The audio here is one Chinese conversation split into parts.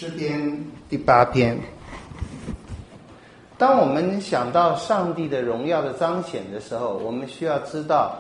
诗篇第8篇。当我们想到上帝的荣耀的彰显的时候，我们需要知道，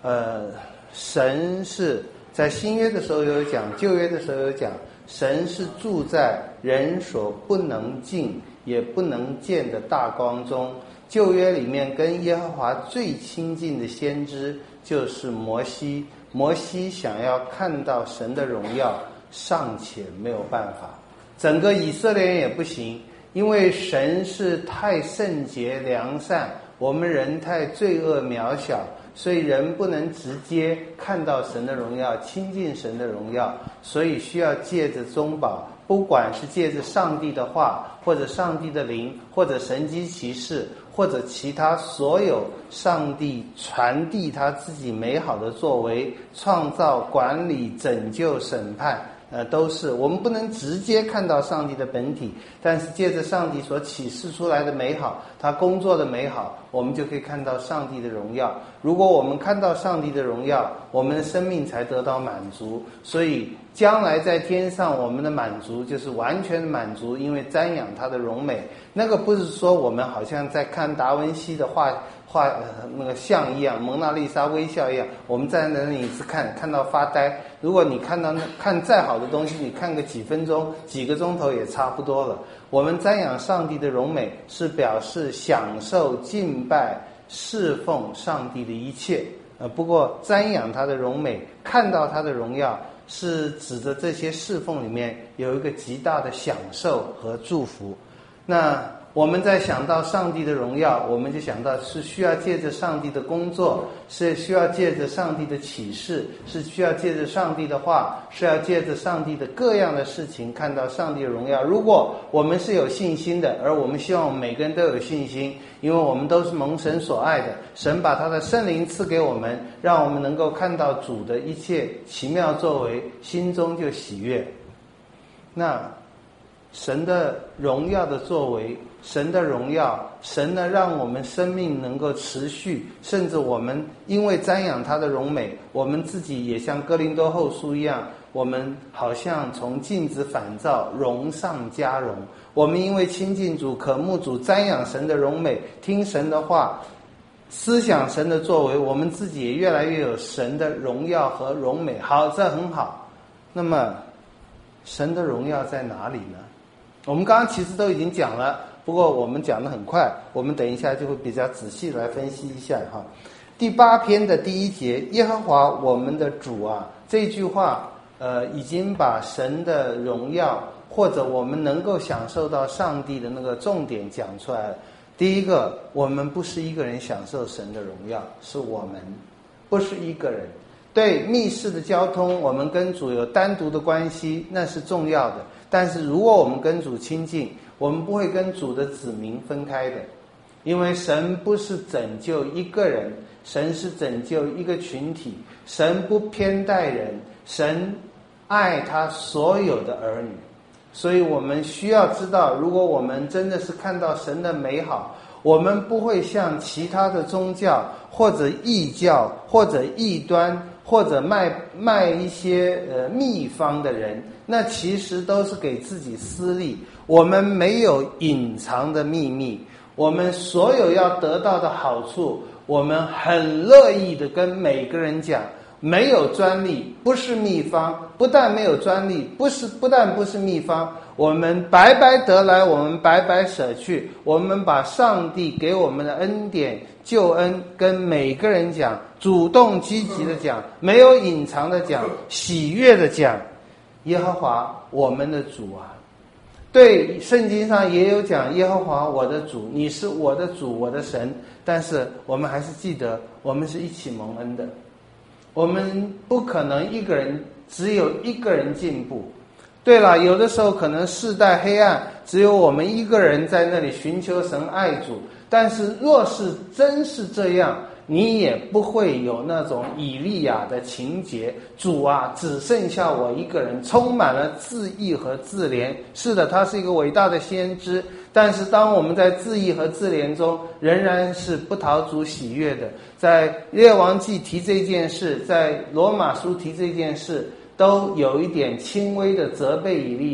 神是在新约的时候有讲，旧约的时候有讲，神是住在人所不能进也不能见的大光中。旧约里面跟耶和华最亲近的先知就是摩西，摩西想要看到神的荣耀，尚且没有办法，整个以色列人也不行，因为神是太圣洁良善，我们人太罪恶渺小，所以人不能直接看到神的荣耀，亲近神的荣耀，所以需要借着中保，不管是借着上帝的话，或者上帝的灵，或者神迹奇事，或者其他所有上帝传递他自己美好的作为，创造、管理、拯救、审判，都是我们不能直接看到上帝的本体，但是借着上帝所启示出来的美好，他工作的美好，我们就可以看到上帝的荣耀。如果我们看到上帝的荣耀，我们的生命才得到满足。所以将来在天上，我们的满足就是完全的满足，因为瞻仰他的荣美。那个不是说我们好像在看达文西的画那个像一样，蒙娜丽莎微笑一样，我们在那里是看到发呆。如果你看再好的东西，你看个几分钟几个钟头也差不多了。我们瞻仰上帝的荣美，是表示享受敬拜侍奉上帝的一切。不过瞻仰他的荣美，看到他的荣耀，是指着这些侍奉里面有一个极大的享受和祝福。那我们在想到上帝的荣耀，我们就想到是需要借着上帝的工作，是需要借着上帝的启示，是需要借着上帝的话，是要借着上帝的各样的事情看到上帝的荣耀。如果我们是有信心的，而我们希望每个人都有信心，因为我们都是蒙神所爱的，神把他的圣灵赐给我们，让我们能够看到主的一切奇妙作为，心中就喜悦。那神的荣耀的作为，神的荣耀，神呢让我们生命能够持续，甚至我们因为瞻仰他的荣美，我们自己也像哥林多后书一样，我们好像从镜子反照，荣上加荣。我们因为亲近主，渴慕主，瞻仰神的荣美，听神的话，思想神的作为，我们自己也越来越有神的荣耀和荣美。好，这很好。那么神的荣耀在哪里呢？我们刚刚其实都已经讲了，不过我们讲得很快，我们等一下就会比较仔细来分析一下哈。第8篇的第1节，耶和华我们的主啊，这句话已经把神的荣耀或者我们能够享受到上帝的那个重点讲出来了。第一个，我们不是一个人享受神的荣耀，是我们，不是一个人。对密室的交通，我们跟主有单独的关系，那是重要的。但是如果我们跟主亲近，我们不会跟主的子民分开的，因为神不是拯救一个人，神是拯救一个群体，神不偏待人，神爱他所有的儿女。所以我们需要知道，如果我们真的是看到神的美好，我们不会像其他的宗教或者异教或者异端或者卖一些秘方的人，那其实都是给自己私利。我们没有隐藏的秘密，我们所有要得到的好处，我们很乐意的跟每个人讲。没有专利，不是秘方，不但没有专利，不但不是秘方，我们白白得来，我们白白舍去，我们把上帝给我们的恩典救恩跟每个人讲，主动积极的讲，没有隐藏的讲，喜悦的讲。耶和华我们的主啊，对，圣经上也有讲耶和华我的主，你是我的主，我的神，但是我们还是记得我们是一起蒙恩的，我们不可能一个人只有一个人进步。对了，有的时候可能世代黑暗，只有我们一个人在那里寻求神爱主，但是若是真是这样，你也不会有那种以利亚的情节，主啊，只剩下我一个人，充满了自义和自怜。是的，他是一个伟大的先知，但是当我们在自义和自怜中，仍然是不讨主喜悦的。在列王记提这件事，在罗马书提这件事，都有一点轻微的责备以利亚，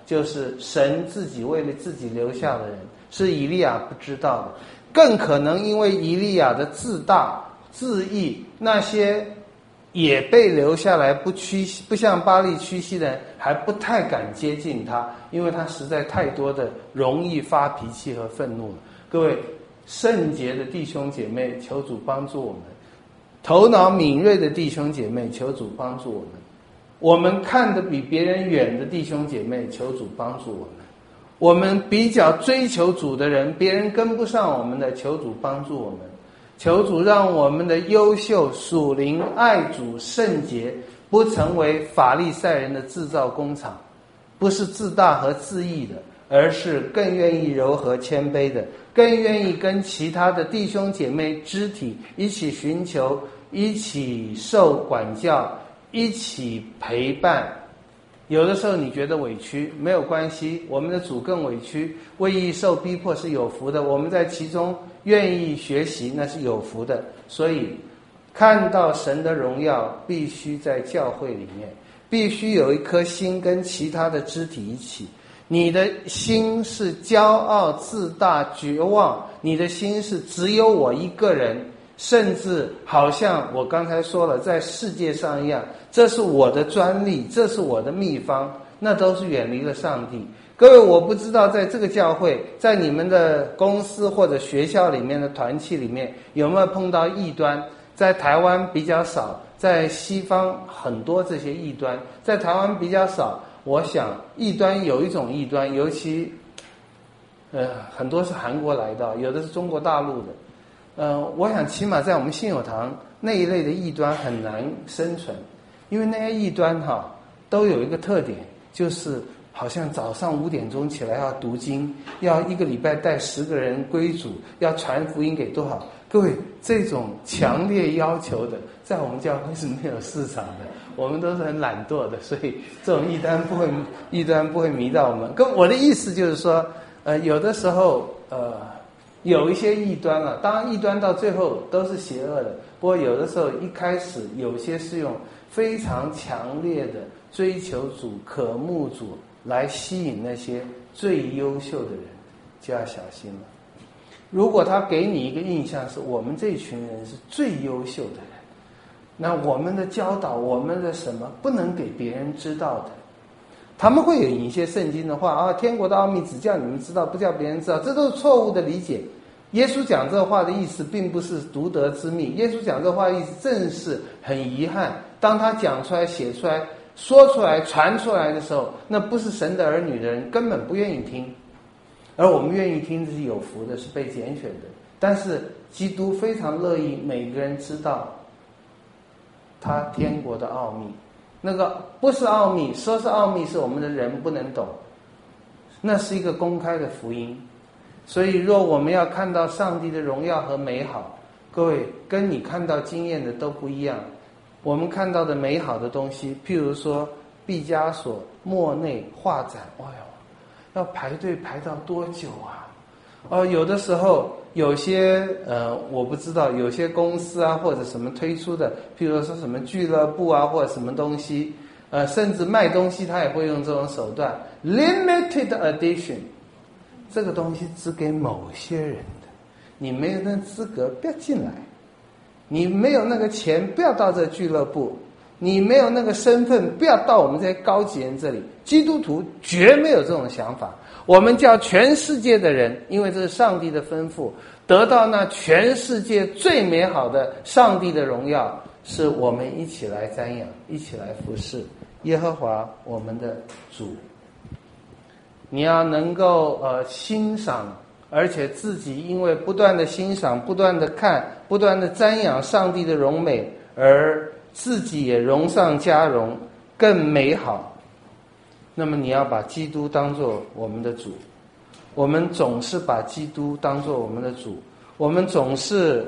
就是神自己为了自己留下的人，是以利亚不知道的。更可能因为以利亚的自大自义，那些也被留下来不向巴力屈膝的人还不太敢接近他，因为他实在太多的容易发脾气和愤怒了。各位圣洁的弟兄姐妹，求主帮助我们；头脑敏锐的弟兄姐妹，求主帮助我们；我们看得比别人远的弟兄姐妹，求主帮助我们；我们比较追求主的人，别人跟不上我们的，求主帮助我们。求主让我们的优秀属灵爱主圣洁不成为法利赛人的制造工厂，不是自大和自义的，而是更愿意柔和谦卑的，更愿意跟其他的弟兄姐妹肢体一起寻求，一起受管教，一起陪伴。有的时候你觉得委屈，没有关系，我们的主更委屈，为义受逼迫是有福的，我们在其中愿意学习，那是有福的。所以看到神的荣耀，必须在教会里面，必须有一颗心跟其他的肢体一起。你的心是骄傲自大绝望，你的心是只有我一个人，甚至好像我刚才说了，在世界上一样，这是我的专利，这是我的秘方，那都是远离了上帝。各位，我不知道在这个教会，在你们的公司或者学校里面的团契里面，有没有碰到异端？在台湾比较少，在西方很多这些异端，在台湾比较少。我想异端有一种异端，尤其很多是韩国来的，有的是中国大陆的。我想起码在我们信友堂那一类的异端很难生存，因为那些异端都有一个特点，就是好像早上5点钟起来要读经，要一个礼拜带10个人归主，要传福音给多少。各位，这种强烈要求的在我们教会是没有市场的，我们都是很懒惰的，所以这种异端不会迷到我们。跟我的意思就是说，有的时候有一些异端啊，当然异端到最后都是邪恶的，不过有的时候一开始有些是用非常强烈的追求主渴慕主来吸引那些最优秀的人，就要小心了。如果他给你一个印象是我们这群人是最优秀的人，那我们的教导，我们的什么不能给别人知道的，他们会有引一些圣经的话啊，天国的奥秘只叫你们知道，不叫别人知道，这都是错误的理解。耶稣讲这话的意思并不是独得之秘，耶稣讲这话的意思正是很遗憾，当他讲出来写出来说出来传出来的时候，那不是神的儿女的人根本不愿意听，而我们愿意听是有福的，是被拣选的。但是基督非常乐意每个人知道他天国的奥秘，那个不是奥秘，说是奥秘是我们的人不能懂，那是一个公开的福音。所以若我们要看到上帝的荣耀和美好，各位跟你看到经验的都不一样。我们看到的美好的东西，譬如说毕加索、莫内画展，要排队排到多久啊？有的时候有些我不知道，有些公司啊或者什么推出的，譬如说什么俱乐部啊或者什么东西，甚至卖东西他也会用这种手段 ，limited edition， 这个东西只给某些人的，你没有那资格不要进来，你没有那个钱不要到这个俱乐部，你没有那个身份不要到我们这些高级人这里。基督徒绝没有这种想法，我们叫全世界的人，因为这是上帝的吩咐，得到那全世界最美好的上帝的荣耀，是我们一起来瞻仰，一起来服侍耶和华我们的主。你要能够欣赏，而且自己因为不断的欣赏，不断的看，不断的瞻仰上帝的荣美，而自己也荣上加荣，更美好。那么你要把基督当作我们的主，我们总是把基督当作我们的主，我们总是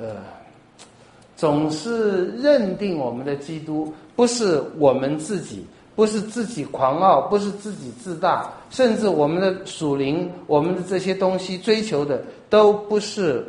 认定我们的基督不是我们自己，不是自己狂傲，不是自己自大，甚至我们的属灵，我们的这些东西追求的都不是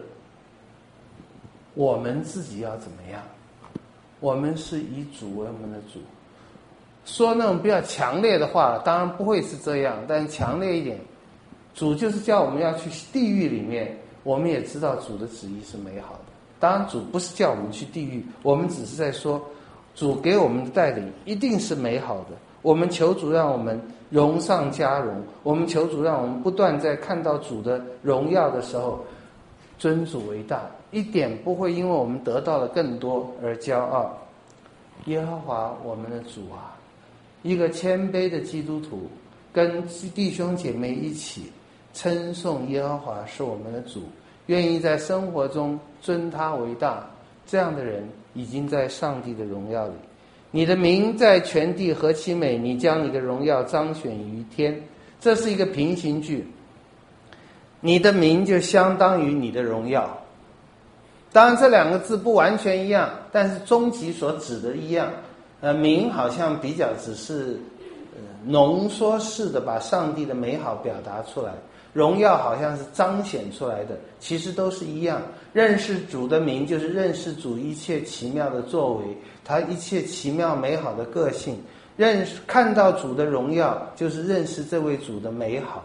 我们自己要怎么样，我们是以主为我们的主。 说那种比较强烈的话，当然不会是这样，但强烈一点，主就是叫我们要去地狱里面，我们也知道主的旨意是美好的。当然主不是叫我们去地狱，我们只是在说主给我们的带领一定是美好的。我们求主让我们荣上加荣，我们求主让我们不断在看到主的荣耀的时候尊主为大，一点不会因为我们得到了更多而骄傲。耶和华我们的主啊，一个谦卑的基督徒跟弟兄姐妹一起称颂耶和华是我们的主，愿意在生活中尊他为大，这样的人已经在上帝的荣耀里。你的名在全地何其美，你将你的荣耀彰显于天。这是一个平行句，你的名就相当于你的荣耀。当然这两个字不完全一样，但是终极所指的一样。名好像比较只是浓缩式的把上帝的美好表达出来，荣耀好像是彰显出来的，其实都是一样。认识主的名就是认识主一切奇妙的作为，他一切奇妙美好的个性。看到主的荣耀就是认识这位主的美好。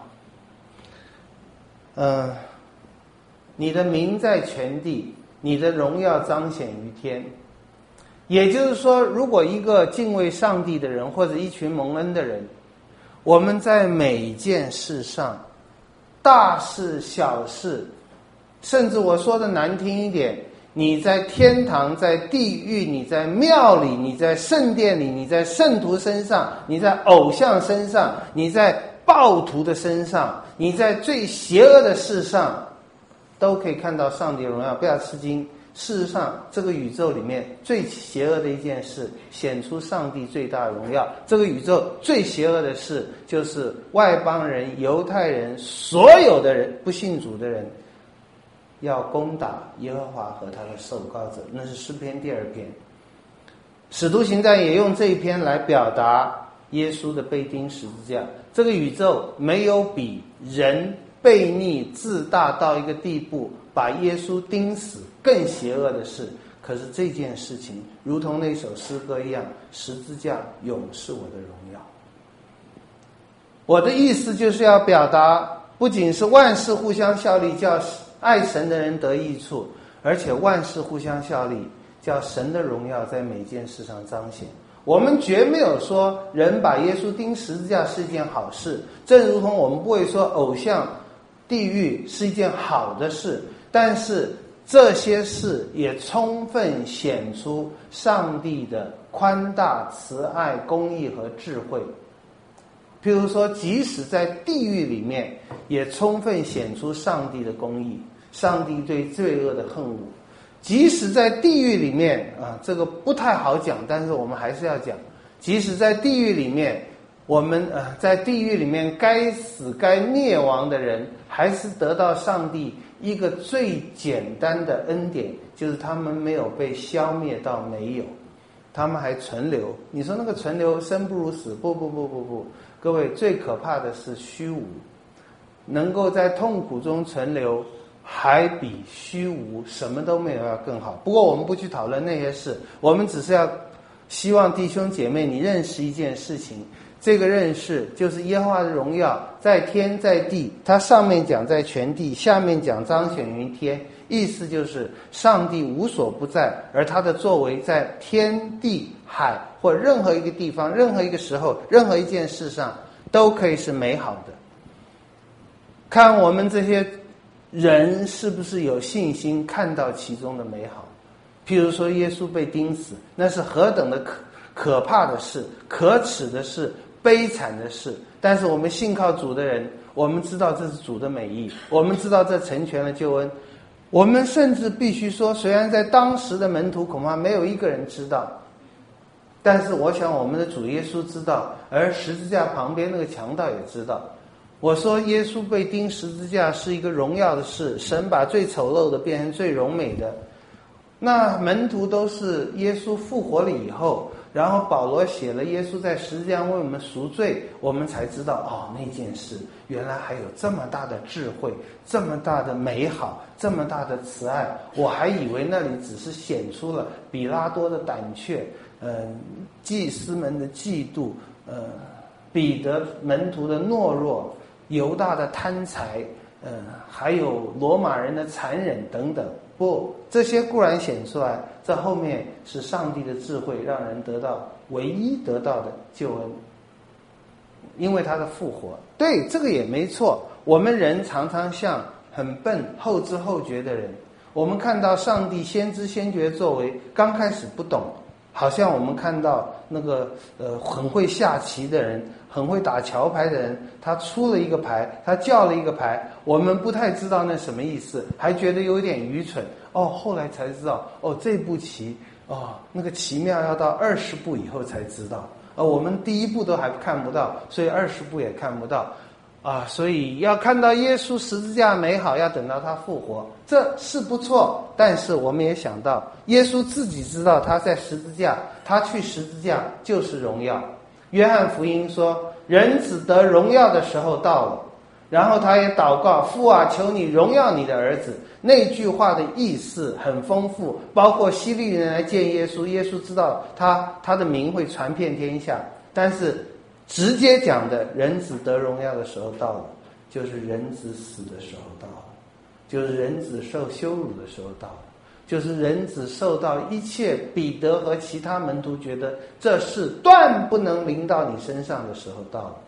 你的名在全地，你的荣耀彰显于天。也就是说，如果一个敬畏上帝的人，或者一群蒙恩的人，我们在每一件事上，大事小事，甚至我说的难听一点，你在天堂，在地狱，你在庙里，你在圣殿里，你在圣徒身上，你在偶像身上，你在暴徒的身上，你在最邪恶的事上，都可以看到上帝的荣耀。不要吃惊，事实上这个宇宙里面最邪恶的一件事显出上帝最大的荣耀。这个宇宙最邪恶的事就是外邦人、犹太人，所有的人不信主的人要攻打耶和华和他的受膏者。那是诗篇第2篇。使徒行传也用这一篇来表达耶稣的被钉十字架。这个宇宙没有比人悖逆自大到一个地步把耶稣钉死更邪恶的事。可是这件事情如同那首诗歌一样，十字架永是我的荣耀。我的意思就是要表达，不仅是万事互相效力，叫爱神的人得益处，而且万事互相效力，叫神的荣耀在每件事上彰显。我们绝没有说人把耶稣钉十字架是一件好事，正如同我们不会说偶像、地狱是一件好的事，但是这些事也充分显出上帝的宽大、慈爱、公义和智慧。譬如说，即使在地狱里面，也充分显出上帝的公义，上帝对罪恶的恨恶。即使在地狱里面这个不太好讲，但是我们还是要讲。即使在地狱里面，我们在地狱里面该死该灭亡的人，还是得到上帝一个最简单的恩典，就是他们没有被消灭到没有，他们还存留。你说那个存留生不如死，不，各位，最可怕的是虚无。能够在痛苦中存留，还比虚无什么都没有要更好。不过我们不去讨论那些事，我们只是要希望弟兄姐妹你认识一件事情，这个认识就是耶和华的荣耀在天在地，它上面讲在全地，下面讲彰显于天，意思就是上帝无所不在，而他的作为在天地海或任何一个地方、任何一个时候、任何一件事上都可以是美好的。看我们这些人是不是有信心看到其中的美好。譬如说耶稣被钉死，那是何等的可怕的事、可耻的事、悲惨的事，但是我们信靠主的人，我们知道这是主的美意，我们知道这成全了救恩。我们甚至必须说，虽然在当时的门徒恐怕没有一个人知道，但是我想我们的主耶稣知道，而十字架旁边那个强盗也知道。我说耶稣被钉十字架是一个荣耀的事，神把最丑陋的变成最荣美的。那门徒都是耶稣复活了以后，然后保罗写了耶稣在十字架为我们赎罪，我们才知道那件事原来还有这么大的智慧，这么大的美好，这么大的慈爱。我还以为那里只是显出了比拉多的胆怯， 祭司们的嫉妒，彼得门徒的懦弱，犹大的贪财，还有罗马人的残忍等等。不，这些固然显出来，这后面是上帝的智慧，让人得到唯一得到的救恩，因为他的复活。对，这个也没错。我们人常常像很笨、后知后觉的人，我们看到上帝先知先觉作为，刚开始不懂，好像我们看到那个很会下棋的人，很会打桥牌的人，他出了一个牌，他叫了一个牌，我们不太知道那什么意思，还觉得有点愚蠢。后来才知道，这步棋，那个奇妙要到20步以后才知道。我们第1步都还看不到，所以20步也看不到。所以要看到耶稣十字架美好，要等到他复活，这是不错。但是我们也想到，耶稣自己知道他在十字架，他去十字架就是荣耀。约翰福音说，人子得荣耀的时候到了。然后他也祷告，父啊，求你荣耀你的儿子。那句话的意思很丰富，包括希利人来见耶稣，耶稣知道他的名会传遍天下，但是直接讲的人子得荣耀的时候到了，就是人子死的时候到了，就是人子受羞辱的时候到了，就是人子受到一切彼得和其他门徒觉得这事断不能临到你身上的时候到了。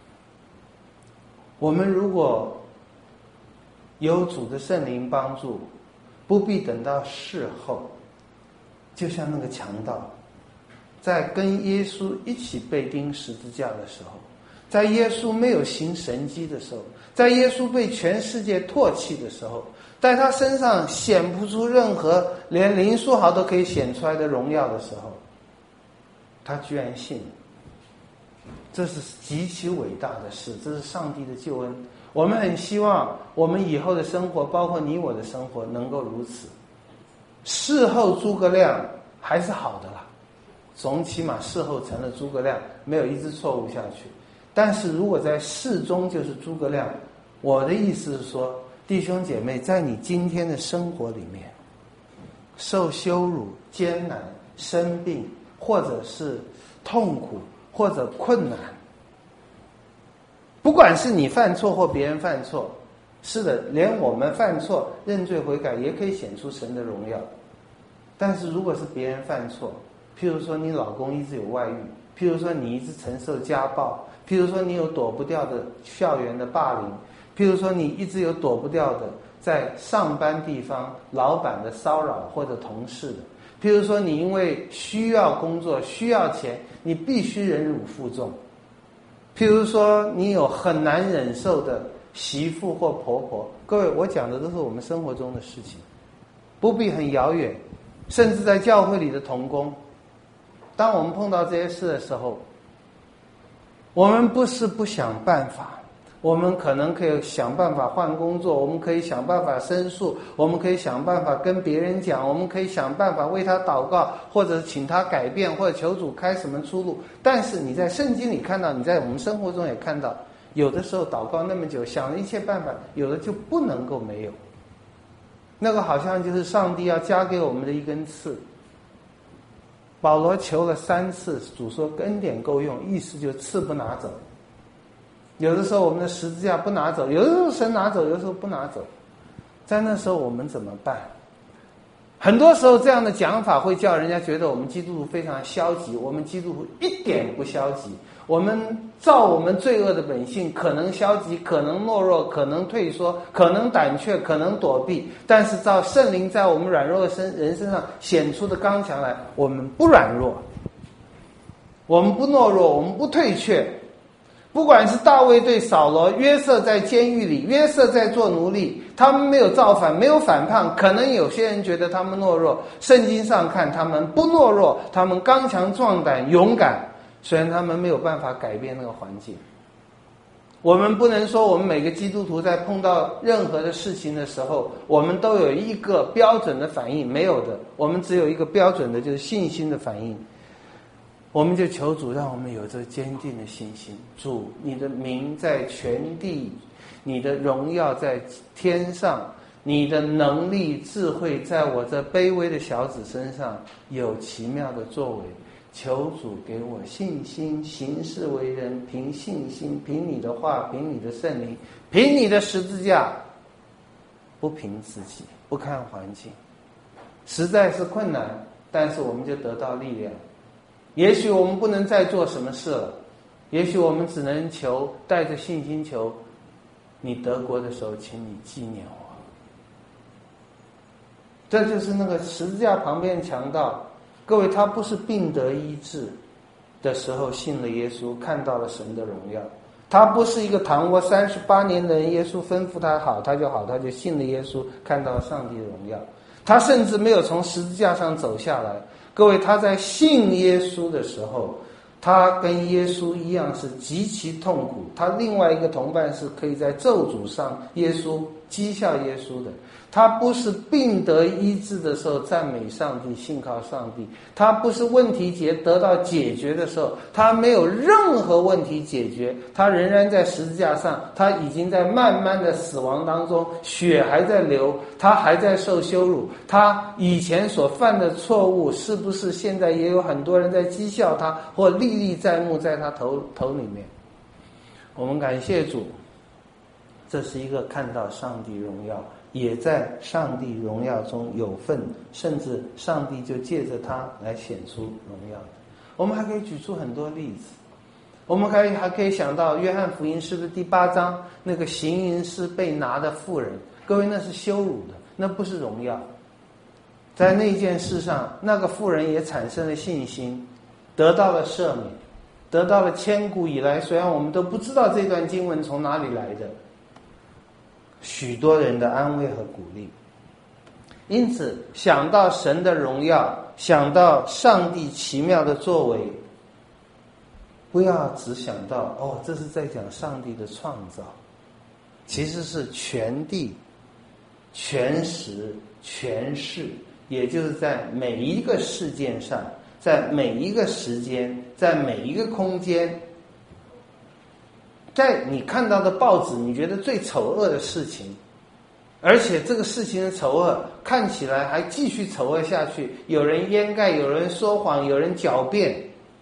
我们如果有主的圣灵帮助，不必等到事后，就像那个强盗在跟耶稣一起被钉十字架的时候，在耶稣没有行神迹的时候，在耶稣被全世界唾弃的时候，在他身上显不出任何连林书豪都可以显出来的荣耀的时候，他居然信了。这是极其伟大的事，这是上帝的救恩。我们很希望我们以后的生活，包括你我的生活，能够如此。事后诸葛亮还是好的啦，总起码事后成了诸葛亮，没有一直错误下去。但是如果在事中就是诸葛亮，我的意思是说，弟兄姐妹，在你今天的生活里面，受羞辱、艰难、生病，或者是痛苦，或者困难，不管是你犯错或别人犯错，是的，连我们犯错认罪悔改也可以显出神的荣耀。但是如果是别人犯错，譬如说你老公一直有外遇，譬如说你一直承受家暴，譬如说你有躲不掉的校园的霸凌，譬如说你一直有躲不掉的在上班地方老板的骚扰或者同事的，譬如说你因为需要工作需要钱，你必须忍辱负重，譬如说你有很难忍受的媳妇或婆婆。各位，我讲的都是我们生活中的事情，不必很遥远，甚至在教会里的同工。当我们碰到这些事的时候，我们不是不想办法，我们可能可以想办法换工作，我们可以想办法申诉，我们可以想办法跟别人讲，我们可以想办法为他祷告，或者请他改变，或者求主开什么出路。但是你在圣经里看到，你在我们生活中也看到，有的时候祷告那么久，想了一切办法，有的就不能够没有。那个好像就是上帝要加给我们的一根刺。保罗求了3次，主说恩典够用，意思就刺不拿走。有的时候我们的十字架不拿走，有的时候神拿走，有的时候不拿走。在那时候我们怎么办？很多时候这样的讲法会叫人家觉得我们基督徒非常消极，我们基督徒一点不消极。我们照我们罪恶的本性，可能消极，可能懦弱，可能退缩，可能胆怯，可能躲避。但是照圣灵在我们软弱的人身上显出的刚强来，我们不软弱，我们不懦弱，我们不退却。不管是大卫对扫罗，约瑟在监狱里，约瑟在做奴隶，他们没有造反，没有反叛，可能有些人觉得他们懦弱，圣经上看他们不懦弱，他们刚强壮胆勇敢，虽然他们没有办法改变那个环境。我们不能说我们每个基督徒在碰到任何的事情的时候，我们都有一个标准的反应，没有的，我们只有一个标准的，就是信心的反应。我们就求主让我们有这坚定的信心。主，你的名在全地，你的荣耀在天上，你的能力智慧在我这卑微的小子身上有奇妙的作为。 求主给我信心，行事为人凭信心，凭你的话，凭你的圣灵，凭你的十字架，不凭自己，不看环境。实在是困难，但是我们就得到力量。也许我们不能再做什么事了，也许我们只能求，带着信心求，你得国的时候请你纪念我。这就是那个十字架旁边强盗，各位，他不是病得医治的时候信了耶稣，看到了神的荣耀，他不是一个躺卧38年的人，耶稣吩咐他好他就好，他就信了耶稣，看到上帝的荣耀。他甚至没有从十字架上走下来。各位，他在信耶稣的时候，他跟耶稣一样是极其痛苦。他另外一个同伴是可以在咒诅上耶稣讥笑耶稣的。他不是病得医治的时候赞美上帝，信靠上帝，他不是问题得到解决的时候，他没有任何问题解决，他仍然在十字架上，他已经在慢慢的死亡当中，血还在流，他还在受羞辱，他以前所犯的错误是不是现在也有很多人在讥笑他，或历历在目在他头里面。我们感谢主，这是一个看到上帝荣耀，也在上帝荣耀中有份，甚至上帝就借着他来显出荣耀的。我们还可以举出很多例子，我们还可以想到约翰福音是不是第8章那个行淫师被拿的妇人，各位，那是羞辱的，那不是荣耀。在那件事上，那个妇人也产生了信心，得到了赦免，得到了千古以来，虽然我们都不知道这段经文从哪里来的，许多人的安慰和鼓励。因此想到神的荣耀，想到上帝奇妙的作为，不要只想到这是在讲上帝的创造，其实是全地全时全事，也就是在每一个事件上，在每一个时间，在每一个空间，在你看到的报纸你觉得最丑恶的事情，而且这个事情的丑恶看起来还继续丑恶下去，有人掩盖，有人说谎，有人狡辩。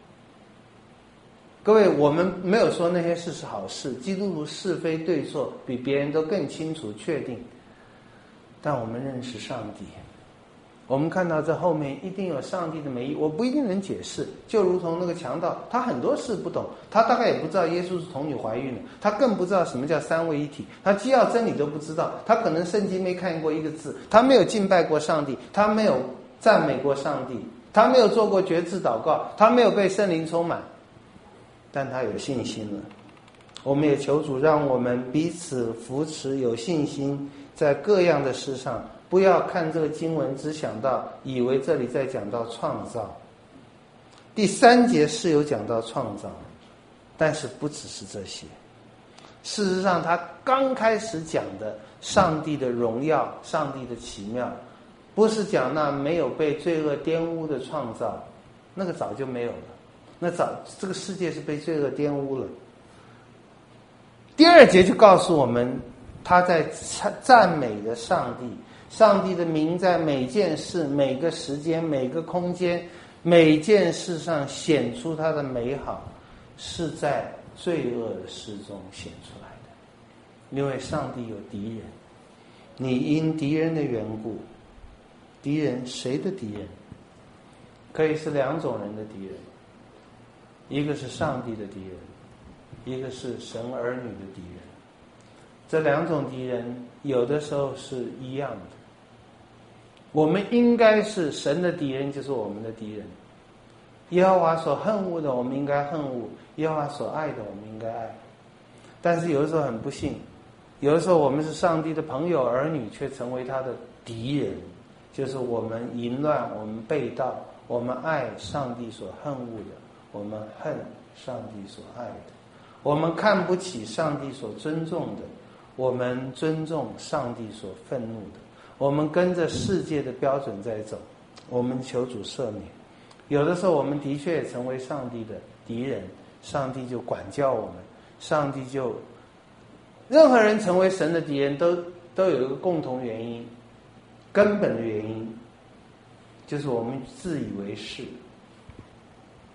各位，我们没有说那些事是好事，基督徒是非对错比别人都更清楚确定，但我们认识上帝，我们看到这后面一定有上帝的美意，我不一定能解释。就如同那个强盗，他很多事不懂，他大概也不知道耶稣是童女怀孕的，他更不知道什么叫三位一体，他既要真理都不知道，他可能圣经没看过一个字，他没有敬拜过上帝，他没有赞美过上帝，他没有做过决志祷告，他没有被圣灵充满，但他有信心了。我们也求主让我们彼此扶持，有信心，在各样的事上不要看这个经文只想到以为这里在讲到创造。第3节是有讲到创造，但是不只是这些。事实上他刚开始讲的上帝的荣耀，上帝的奇妙，不是讲那没有被罪恶玷污的创造，那个早就没有了，那这个世界是被罪恶玷污了。第2节就告诉我们他在赞美的上帝，上帝的名在每件事、每个时间、每个空间、每件事上显出他的美好，是在罪恶的事中显出来的。因为上帝有敌人，你因敌人的缘故，敌人谁的敌人？可以是2种人的敌人，一个是上帝的敌人，一个是神儿女的敌人。这2种敌人有的时候是一样的。我们应该是神的敌人，就是我们的敌人。耶和华所恨恶的我们应该恨恶，耶和华所爱的我们应该爱。但是有的时候很不幸，有的时候我们是上帝的朋友儿女，却成为他的敌人，就是我们淫乱，我们背道，我们爱上帝所恨恶的，我们恨上帝所爱的，我们看不起上帝所尊重的，我们尊重上帝所愤怒的，我们跟着世界的标准在走，我们求主赦免。有的时候我们的确也成为上帝的敌人，上帝就管教我们，上帝就任何人成为神的敌人都有一个共同原因，根本的原因就是我们自以为是，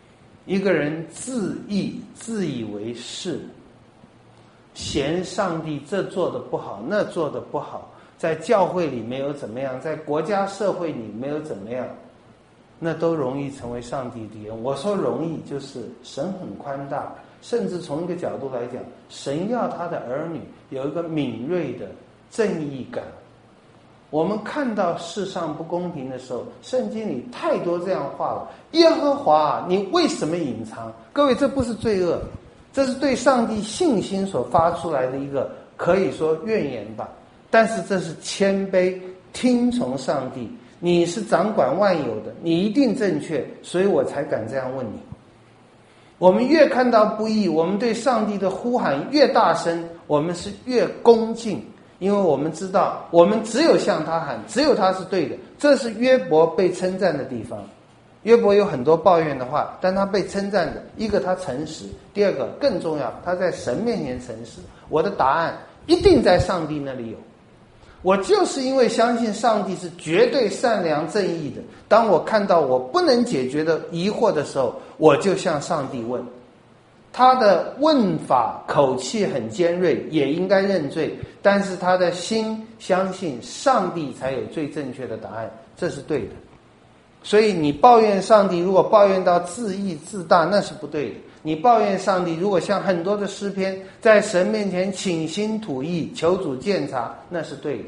一个人自以为是，嫌上帝这做的不好，那做的不好，在教会里没有怎么样，在国家社会里没有怎么样，那都容易成为上帝敌人。我说容易，就是神很宽大，甚至从一个角度来讲，神要他的儿女有一个敏锐的正义感。我们看到世上不公平的时候，圣经里太多这样话了。耶和华，你为什么隐藏？各位，这不是罪恶，这是对上帝信心所发出来的一个可以说怨言吧。但是这是谦卑，听从上帝。你是掌管万有的，你一定正确，所以我才敢这样问你。我们越看到不义，我们对上帝的呼喊越大声，我们是越恭敬。因为我们知道，我们只有向他喊，只有他是对的。这是约伯被称赞的地方。约伯有很多抱怨的话，但他被称赞的，一个他诚实，第二个更重要，他在神面前诚实。我的答案一定在上帝那里有。我就是因为相信上帝是绝对善良正义的，当我看到我不能解决的疑惑的时候，我就向上帝问。他的问法口气很尖锐，也应该认罪，但是他的心相信上帝才有最正确的答案，这是对的。所以你抱怨上帝，如果抱怨到自义自大，那是不对的。你抱怨上帝，如果像很多的诗篇在神面前倾心吐意，求主鉴察，那是对的。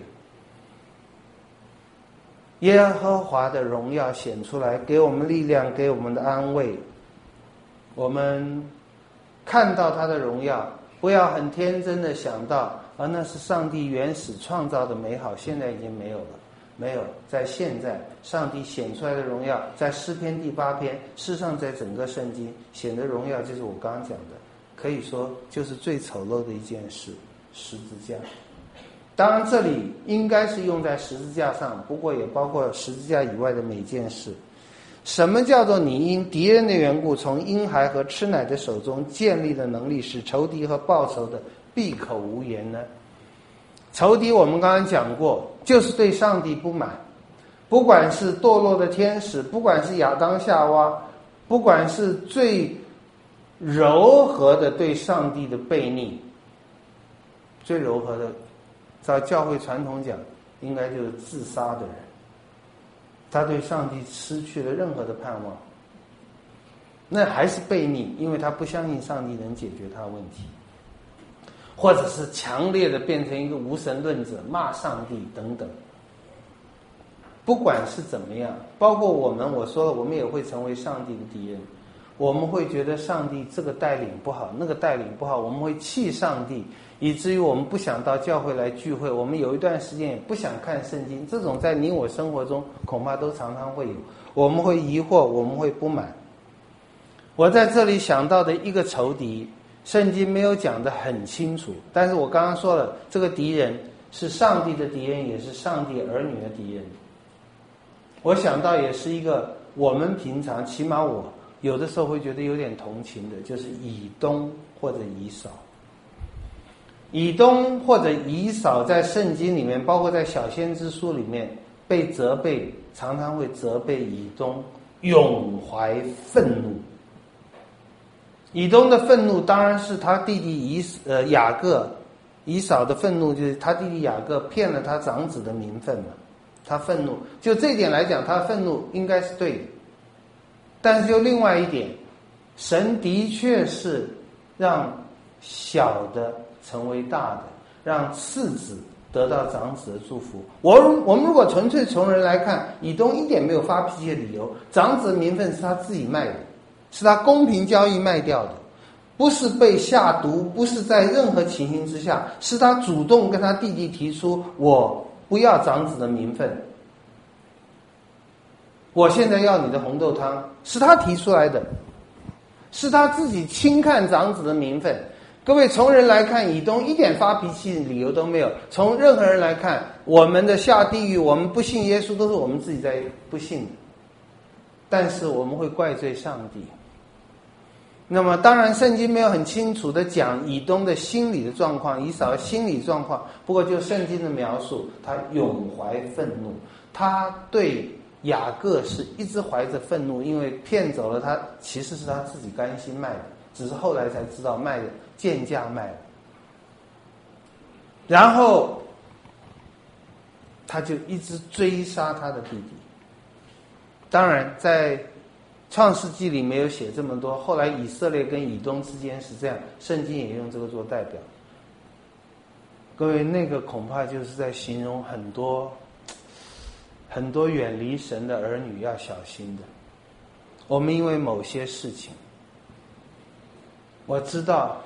耶和华的荣耀显出来，给我们力量，给我们的安慰。我们看到他的荣耀，不要很天真的想到那是上帝原始创造的美好，现在已经没有了。没有，在现在上帝显出来的荣耀，在诗篇第8篇，事实上在整个圣经显的荣耀，就是我刚刚讲的，可以说就是最丑陋的一件事，十字架。当然这里应该是用在十字架上，不过也包括十字架以外的每件事。什么叫做你因敌人的缘故，从婴孩和吃奶的手中建立的能力，使仇敌和报仇的闭口无言呢？仇敌我们刚刚讲过，就是对上帝不满，不管是堕落的天使，不管是亚当夏娃，不管是最柔和的对上帝的悖逆，最柔和的，照教会传统讲，应该就是自杀的人。他对上帝失去了任何的盼望，那还是悖逆，因为他不相信上帝能解决他的问题，或者是强烈的变成一个无神论者，骂上帝等等。不管是怎么样，包括我说了，我们也会成为上帝的敌人。我们会觉得上帝这个带领不好，那个带领不好，我们会气上帝，以至于我们不想到教会来聚会，我们有一段时间也不想看圣经。这种在你我生活中恐怕都常常会有，我们会疑惑，我们会不满。我在这里想到的一个仇敌，圣经没有讲得很清楚，但是我刚刚说了，这个敌人是上帝的敌人，也是上帝儿女的敌人。我想到也是一个我们平常，起码我有的时候会觉得有点同情的，就是以东或者以扫。以东或者以扫在圣经里面，包括在小先知书里面被责备，常常会责备以东永怀愤怒。以东的愤怒当然是他弟弟雅各，以扫的愤怒就是他弟弟雅各骗了他长子的名分嘛，他愤怒。就这一点来讲，他愤怒应该是对的。但是就另外一点，神的确是让小的成为大的，让次子得到长子的祝福。我们如果纯粹从人来看，以东一点没有发脾气的理由，长子的名分是他自己卖的，是他公平交易卖掉的，不是被下毒，不是在任何情形之下，是他主动跟他弟弟提出，我不要长子的名分，我现在要你的红豆汤，是他提出来的，是他自己轻看长子的名分。各位，从人来看，以东一点发脾气的理由都没有。从任何人来看，我们的下地狱，我们不信耶稣，都是我们自己在不信的。但是我们会怪罪上帝。那么当然圣经没有很清楚的讲以东的心理的状况，以扫的心理状况，不过就圣经的描述，他永怀愤怒，他对雅各是一直怀着愤怒，因为骗走了他，其实是他自己甘心卖的，只是后来才知道卖的贱价卖的。然后他就一直追杀他的弟弟。当然在创世纪里没有写这么多，后来以色列跟以东之间是这样，圣经也用这个做代表。各位，那个恐怕就是在形容很多远离神的儿女要小心的。我们因为某些事情，我知道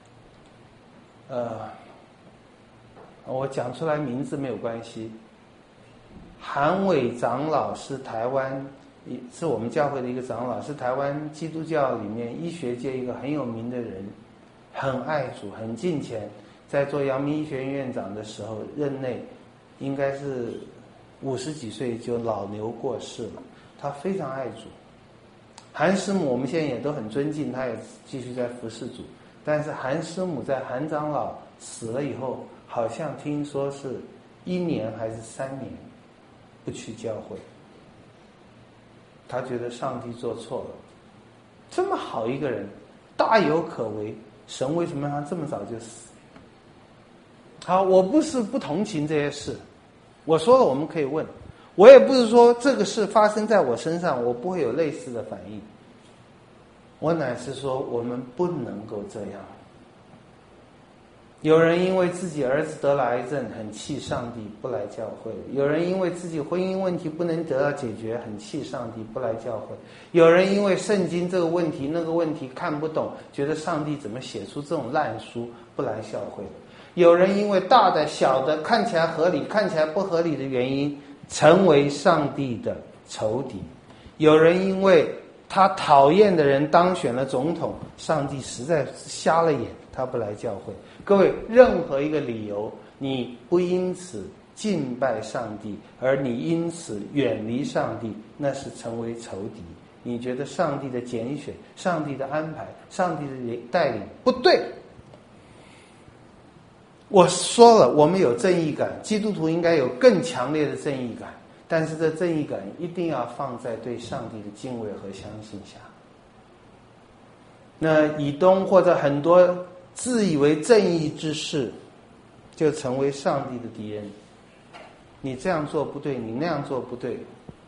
我讲出来名字没有关系。韩伟长老是台湾，是我们教会的一个长老，是台湾基督教里面医学界一个很有名的人，很爱主，很敬虔。在做阳明医学院院长的时候，任内应该是50几岁就老牛过世了。他非常爱主。韩师母我们现在也都很尊敬，他也继续在服侍主。但是韩师母在韩长老死了以后，好像听说是1年还是3年不去教会。他觉得上帝做错了，这么好一个人，大有可为，神为什么让他这么早就死？好，我不是不同情这些事，我说了我们可以问，我也不是说这个事发生在我身上我不会有类似的反应，我乃是说我们不能够这样。有人因为自己儿子得了癌症很气上帝不来教会，有人因为自己婚姻问题不能得到解决很气上帝不来教会，有人因为圣经这个问题那个问题看不懂，觉得上帝怎么写出这种烂书不来教会，有人因为大的小的看起来合理看起来不合理的原因成为上帝的仇敌，有人因为他讨厌的人当选了总统，上帝实在瞎了眼他不来教会。各位，任何一个理由你不因此敬拜上帝，而你因此远离上帝，那是成为仇敌。你觉得上帝的拣选上帝的安排上帝的带领不对，我说了我们有正义感，基督徒应该有更强烈的正义感，但是这正义感一定要放在对上帝的敬畏和相信下。那以东或者很多自以为正义之士就成为上帝的敌人，你这样做不对，你那样做不对，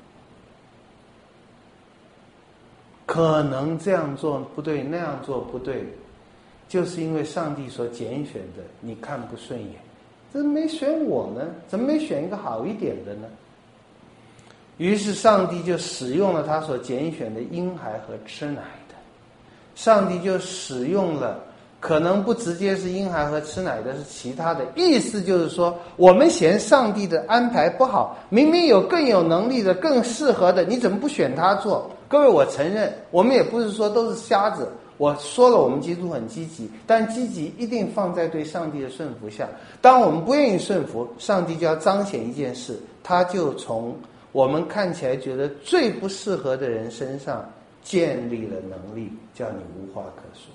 可能这样做不对那样做不对，就是因为上帝所拣选的你看不顺眼，怎么没选我呢？怎么没选一个好一点的呢？于是上帝就使用了他所拣选的婴孩和吃奶的，上帝就使用了可能不直接是婴孩和吃奶的，是其他的，意思就是说我们嫌上帝的安排不好，明明有更有能力的更适合的，你怎么不选他做？各位，我承认我们也不是说都是瞎子，我说了我们基督很积极，但积极一定放在对上帝的顺服下。当我们不愿意顺服，上帝就要彰显一件事，他就从我们看起来觉得最不适合的人身上建立了能力，叫你无话可说。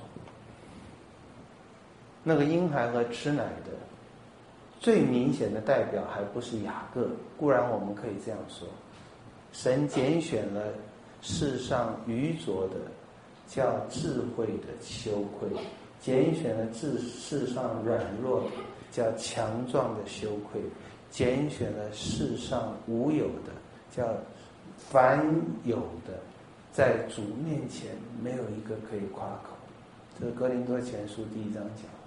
那个婴孩和吃奶的最明显的代表还不是雅各，固然我们可以这样说，神拣选了世上愚拙的叫智慧的羞愧，拣选了世上软弱的叫强壮的羞愧，拣选了世上无有的叫凡有的在主面前没有一个可以夸口。这是哥林多前书1章讲的。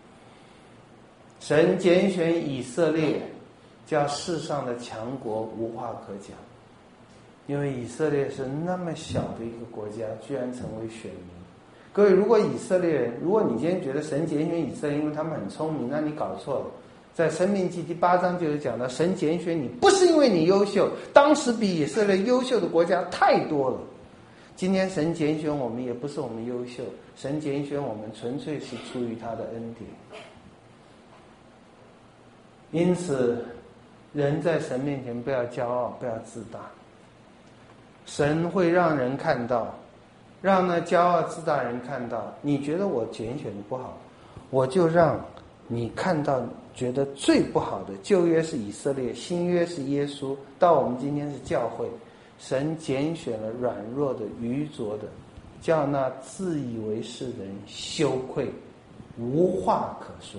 神拣选以色列叫世上的强国无话可讲，因为以色列是那么小的一个国家，居然成为选民。各位，如果以色列人，如果你今天觉得神拣选以色列因为他们很聪明，那你搞错了。在申命记第8章就有讲到，神拣选你不是因为你优秀，当时比以色列优秀的国家太多了。今天神拣选我们也不是我们优秀，神拣选我们纯粹是出于他的恩典。因此人在神面前不要骄傲，不要自大，神会让人看到，让那骄傲自大人看到，你觉得我拣选的不好，我就让你看到觉得最不好的。旧约是以色列，新约是耶稣，到我们今天是教会。 神拣选了软弱的、愚拙的，叫那自以为是的人羞愧，无话可说。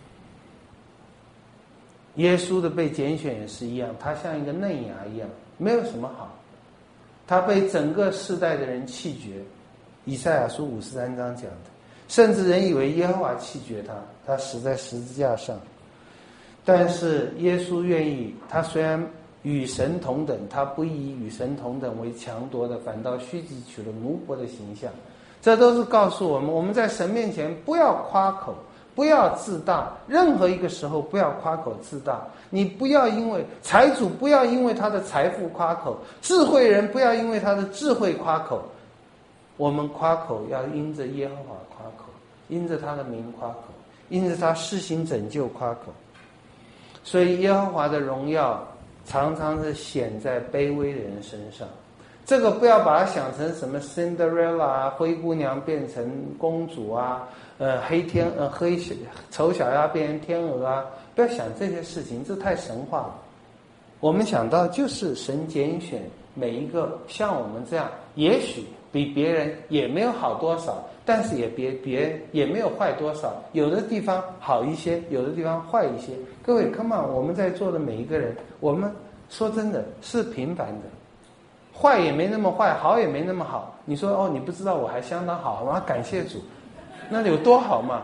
耶稣的被拣选也是一样，他像一个嫩芽一样，没有什么好，他被整个世代的人弃绝。以赛亚书53章讲的，甚至人以为耶和华弃绝他，他死在十字架上。但是耶稣愿意，他虽然与神同等，他不以与神同等为强夺的，反倒虚己取了奴仆的形象。这都是告诉我们，我们在神面前不要夸口，不要自大，任何一个时候不要夸口自大。你不要因为财主不要因为他的财富夸口，智慧人不要因为他的智慧夸口。我们夸口要因着耶和华夸口，因着他的名夸口，因着他施行拯救夸口。所以耶和华的荣耀常常是显在卑微的人身上。这个不要把它想成什么 Cinderella 啊，灰姑娘变成公主啊，丑小鸭变成天鹅啊，不要想这些事情，这太神话了。我们想到就是神拣选每一个像我们这样，也许比别人也没有好多少，但是别人也没有坏多少，有的地方好一些，有的地方坏一些。各位 come on， 我们在座的每一个人，我们说真的是平凡的，坏也没那么坏，好也没那么好。你说哦，你不知道我还相当好，我要感谢主，那有多好嘛？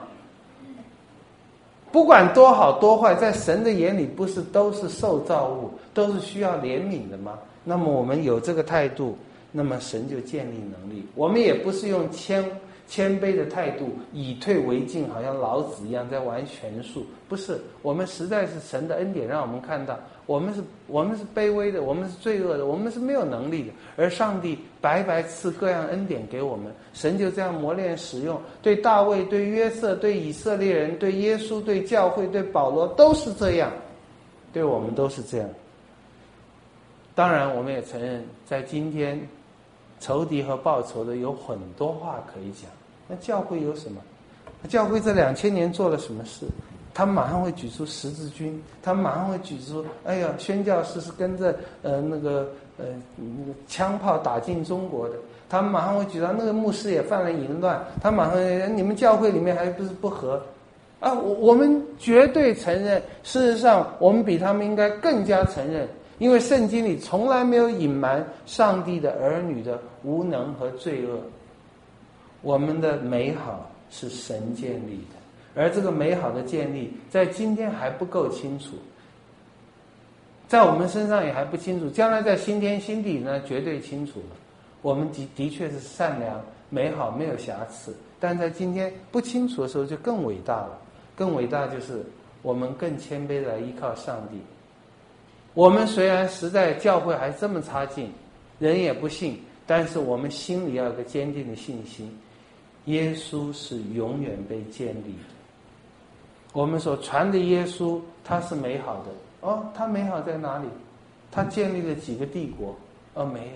不管多好多坏，在神的眼里不是都是受造物，都是需要怜悯的吗？那么我们有这个态度，那么神就建立能力。我们也不是用谦卑的态度，以退为进，好像老子一样在玩权术，不是。我们实在是神的恩典让我们看到，我们是卑微的，我们是罪恶的，我们是没有能力的，而上帝白白赐各样恩典给我们。神就这样磨练使用，对大卫、对约瑟、对以色列人、对耶稣、对教会、对保罗都是这样，对我们都是这样。当然我们也承认，在今天仇敌和报仇的有很多话可以讲。那教会有什么？教会这2000年做了什么事？他们马上会举出十字军，他们马上会举出，哎呀，宣教士是跟着那个枪炮打进中国的，他们马上会举到那个牧师也犯了淫乱，他马上你们教会里面还不是不和啊？我们绝对承认，事实上我们比他们应该更加承认。因为圣经里从来没有隐瞒上帝的儿女的无能和罪恶。我们的美好是神建立的，而这个美好的建立在今天还不够清楚，在我们身上也还不清楚，将来在新天新地呢绝对清楚了。我们的确是善良美好没有瑕疵，但在今天不清楚的时候就更伟大了。更伟大就是我们更谦卑地来依靠上帝。我们虽然实在教会还这么差劲，人也不信，但是我们心里要有个坚定的信心，耶稣是永远被建立的。我们所传的耶稣他是美好的哦，他美好在哪里？他建立了几个帝国？没有。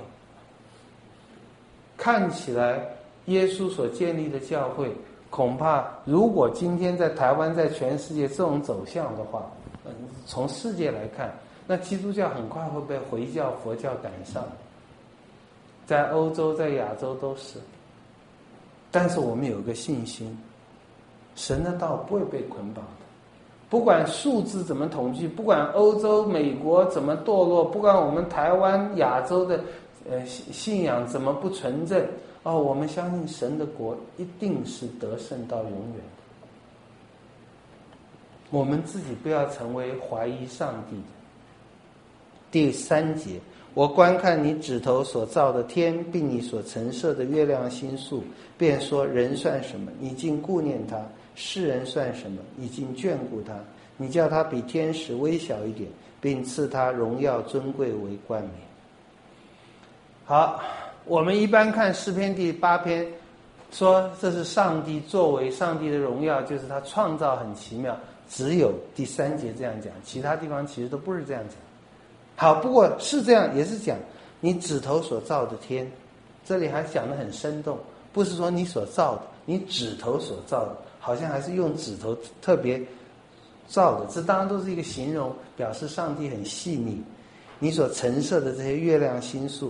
看起来耶稣所建立的教会，恐怕如果今天在台湾在全世界这种走向的话，从世界来看，那基督教很快会被回教佛教赶上，在欧洲在亚洲都是。但是我们有个信心，神的道不会被捆绑的，不管数字怎么统计，不管欧洲美国怎么堕落，不管我们台湾亚洲的信仰怎么不纯正，我们相信神的国一定是得胜到永远的。我们自己不要成为怀疑上帝的。第3节，我观看你指头所造的天，并你所陈设的月亮星宿，便说人算什么，你竟顾念他；世人算什么，你竟眷顾他。你叫他比天使微小一点，并赐他荣耀尊贵为冠冕。好，我们一般看诗篇第8篇，说这是上帝作为，上帝的荣耀就是他创造很奇妙，只有第3节这样讲，其他地方其实都不是这样讲。好，不过是这样，也是讲你指头所造的天，这里还讲得很生动，不是说你所造的，你指头所造的，好像还是用指头特别造的，这当然都是一个形容，表示上帝很细腻。 你所陈设的这些月亮星宿。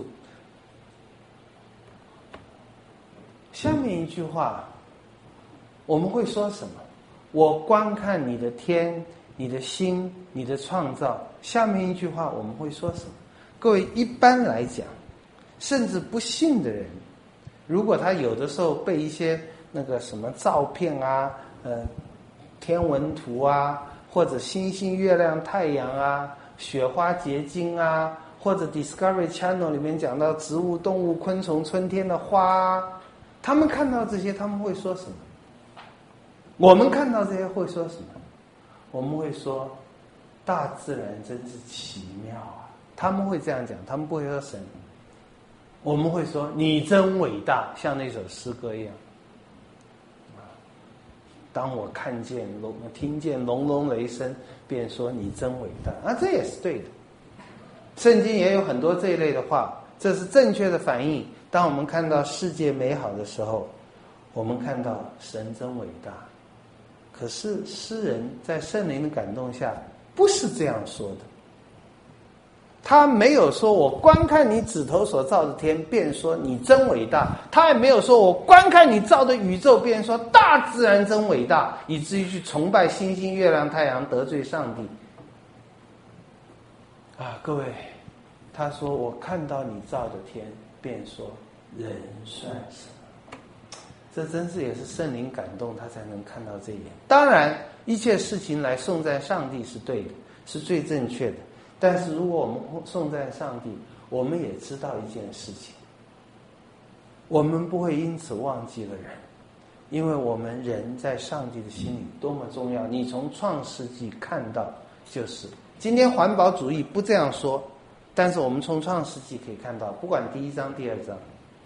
下面一句话我们会说什么？我观看你的天，你的星，你的创造。下面一句话我们会说什么？各位，一般来讲，甚至不信的人，如果他有的时候被一些那个什么照片啊、天文图啊，或者星星、月亮、太阳啊、雪花结晶啊，或者 Discovery Channel 里面讲到植物、动物、昆虫、春天的花啊，他们看到这些，他们会说什么？我们看到这些会说什么？我们会说，大自然真是奇妙啊！他们会这样讲，他们不会说神。我们会说你真伟大，像那首诗歌一样。当我听见隆隆雷声，便说你真伟大。这也是对的。圣经也有很多这一类的话，这是正确的反应。当我们看到世界美好的时候，我们看到神真伟大。可是诗人在圣灵的感动下不是这样说的，他没有说我观看你指头所造的天，便说你真伟大。他也没有说我观看你造的宇宙，便说大自然真伟大，以至于去崇拜星星、月亮、太阳，得罪上帝。各位，他说我看到你造的天，便说人算什么？这真是也是圣灵感动，他才能看到这一点。当然，一切事情来颂赞上帝是对的，是最正确的。但是如果我们颂赞上帝，我们也知道一件事情，我们不会因此忘记了人，因为我们人在上帝的心里多么重要。你从创世纪看到，就是今天环保主义不这样说，但是我们从创世纪可以看到，不管第1章、第2章，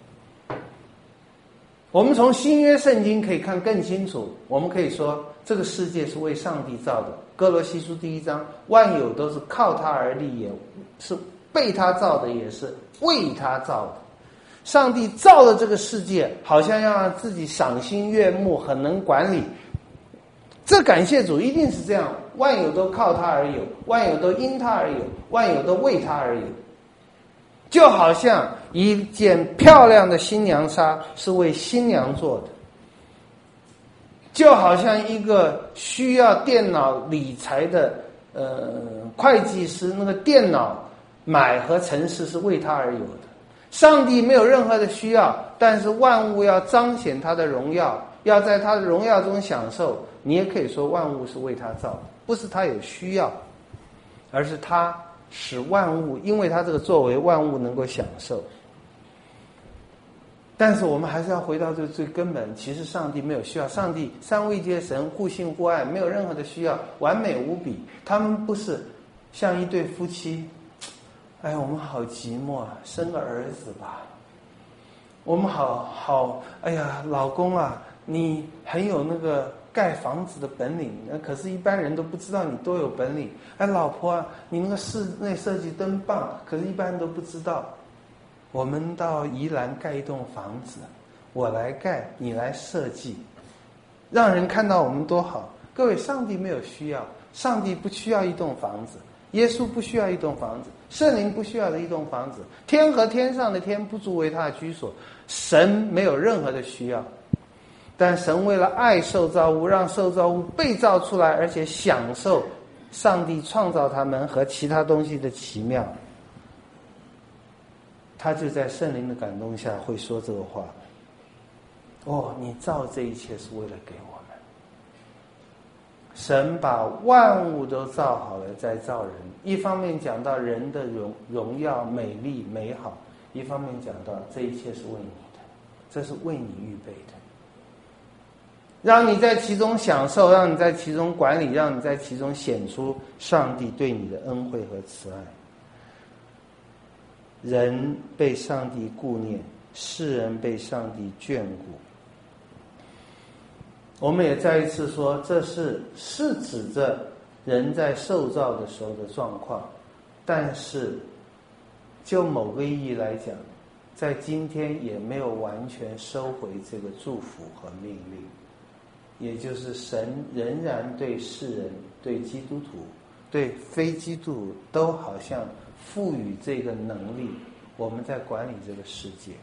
我们从新约圣经可以看更清楚。我们可以说这个世界是为上帝造的，哥罗西书第1章，万有都是靠他而立，也是被他造的，也是为他造的。上帝造了这个世界，好像要让自己赏心悦目，很能管理。这感谢主一定是这样，万有都靠他而有，万有都因他而有，万有都为他而有。就好像一件漂亮的新娘纱是为新娘做的，就好像一个需要电脑理财的会计师，那个电脑买和程式是为他而有的。上帝没有任何的需要，但是万物要彰显他的荣耀，要在他的荣耀中享受。你也可以说万物是为他造的，不是他有需要，而是他使万物，因为他这个作为，万物能够享受。但是我们还是要回到这个最根本，其实上帝没有需要，上帝三位一体的神互信互爱，没有任何的需要，完美无比。他们不是像一对夫妻，我们好寂寞啊，生个儿子吧。我们好，老公啊，你很有那个盖房子的本领，可是一般人都不知道你多有本领。老婆啊，你那个室内设计真棒，可是一般人都不知道。我们到宜兰盖一栋房子，我来盖，你来设计，让人看到我们多好。各位，上帝没有需要，上帝不需要一栋房子，耶稣不需要一栋房子，圣灵不需要的一栋房子，天和天上的天不足为他的居所。神没有任何的需要，但神为了爱受造物，让受造物被造出来，而且享受上帝创造他们和其他东西的奇妙，他就在圣灵的感动下会说这个话。你造这一切是为了给我们。神把万物都造好了再造人，一方面讲到人的荣耀、美丽、美好，一方面讲到这一切是为你的，这是为你预备的，让你在其中享受，让你在其中管理，让你在其中显出上帝对你的恩惠和慈爱。人被上帝顾念，世人被上帝眷顾。我们也再一次说，这是指着人在受造的时候的状况，但是就某个意义来讲，在今天也没有完全收回这个祝福和命令，也就是神仍然对世人、对基督徒、对非基督徒都好像赋予这个能力，我们在管理这个世界。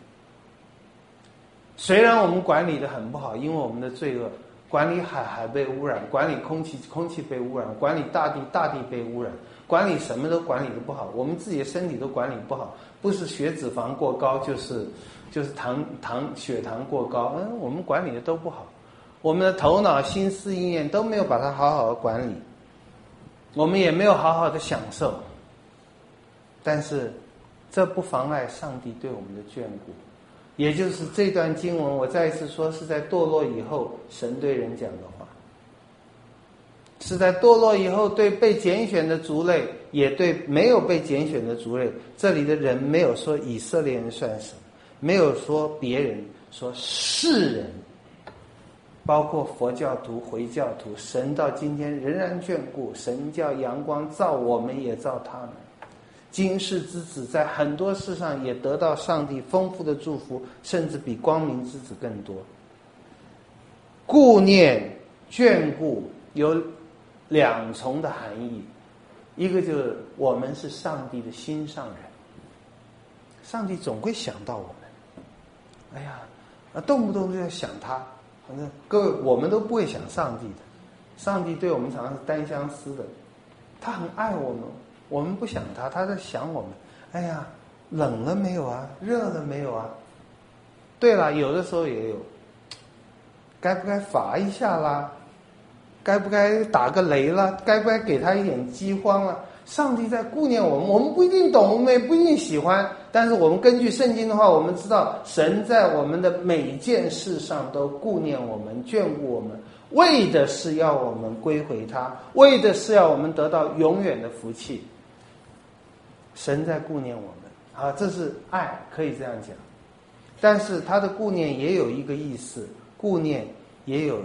虽然我们管理的很不好，因为我们的罪恶，管理海，海被污染，管理空气，空气被污染，管理大地，大地被污染，管理什么都管理的不好，我们自己的身体都管理不好，不是血脂肪过高，就是血糖过高，我们管理的都不好，我们的头脑、心思、意念都没有把它好好的管理，我们也没有好好的享受。但是这不妨碍上帝对我们的眷顾。也就是这段经文，我再一次说，是在堕落以后神对人讲的话，是在堕落以后对被拣选的族类，也对没有被拣选的族类。这里的人没有说以色列人算什么，没有说别人，说世人，包括佛教徒、回教徒，神到今天仍然眷顾，神叫阳光照我们，也照他们。今世之子在很多事上也得到上帝丰富的祝福，甚至比光明之子更多。顾念、眷顾有两重的含义，一个就是我们是上帝的心上人，上帝总会想到我们。哎呀，动不动就要想他，反正各位我们都不会想上帝的，上帝对我们常常是单相思的，他很爱我们。我们不想他，他在想我们。哎呀，冷了没有啊？热了没有啊？对了，有的时候也有，该不该罚一下啦？该不该打个雷啦？该不该给他一点饥荒啦？上帝在顾念我们，我们不一定懂，我们也不一定喜欢，但是我们根据圣经的话，我们知道神在我们的每件事上都顾念我们，眷顾我们，为的是要我们归回他，为的是要我们得到永远的福气。神在顾念我们，这是爱，可以这样讲。但是他的顾念也有一个意思，顾念也有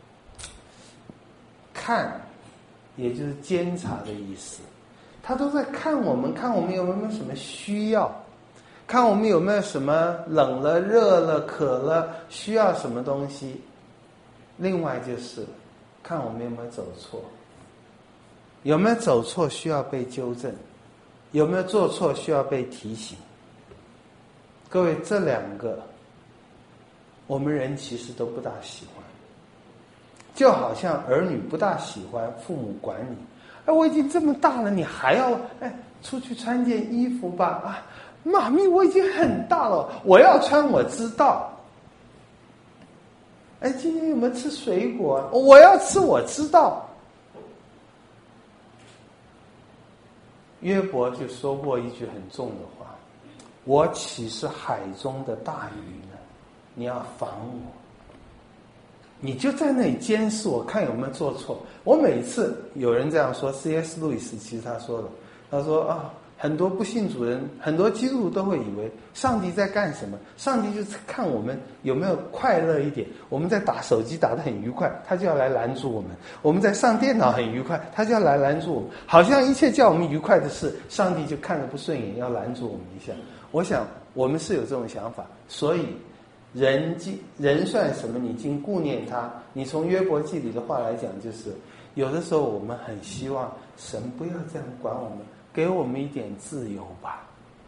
看，也就是监察的意思。他都在看我们，看我们有没有什么需要，看我们有没有什么冷了、热了、渴了，需要什么东西。另外就是看我们有没有走错，有没有走错需要被纠正，有没有做错需要被提醒。各位，这两个我们人其实都不大喜欢，就好像儿女不大喜欢父母管你。我已经这么大了，你还要出去穿件衣服吧？妈咪，我已经很大了，我要穿我知道。今天有没有吃水果？我要吃我知道。约伯就说过一句很重的话：我岂是海中的大鱼呢？你要防我，你就在那里监视我，看有没有做错。我每次有人这样说 ，C.S. 路易斯其实他说的，他说很多不信主人，很多基督徒都会以为上帝在干什么？上帝就是看我们有没有快乐一点。我们在打手机打得很愉快，他就要来拦住我们；我们在上电脑很愉快，他就要来拦住我们。好像一切叫我们愉快的事，上帝就看着不顺眼，要拦住我们一下。我想我们是有这种想法，所以人算什么？你竟顾念他。你从约伯记里的话来讲，就是有的时候我们很希望神不要这样管我们，给我们一点自由吧。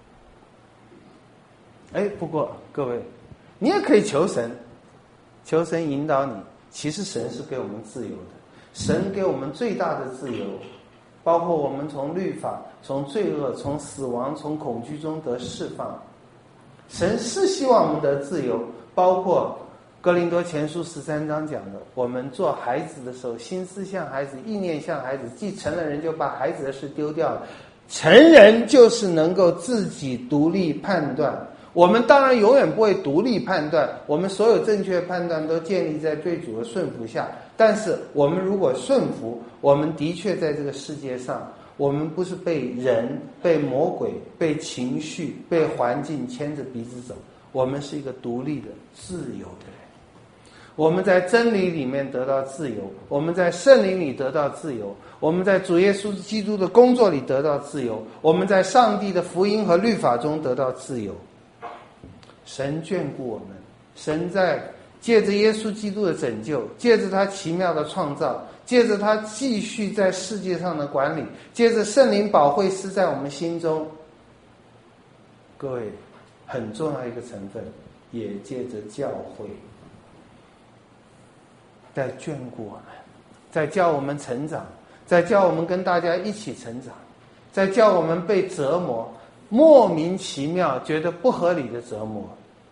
不过各位，你也可以求神引导你。其实神是给我们自由的，神给我们最大的自由，包括我们从律法、从罪恶、从死亡、从恐惧中得释放。神是希望我们得自由，包括哥林多前书13章讲的，我们做孩子的时候，心思像孩子，意念像孩子，既成了人，就把孩子的事丢掉了。成人就是能够自己独立判断。我们当然永远不会独立判断，我们所有正确判断都建立在对主的顺服下。但是我们如果顺服，我们的确在这个世界上，我们不是被人、被魔鬼、被情绪、被环境牵着鼻子走，我们是一个独立的、自由的人。我们在真理里面得到自由，我们在圣灵里得到自由，我们在主耶稣基督的工作里得到自由，我们在上帝的福音和律法中得到自由。神眷顾我们，神在借着耶稣基督的拯救，借着他奇妙的创造， 借着他继续在世界上的管理，借着圣灵保惠师在我们心中，各位很重要一个成分，也借着教会在眷顾我们，在叫我们成长，在叫我们跟大家一起成长，在叫我们被折磨，莫名其妙觉得不合理的折磨。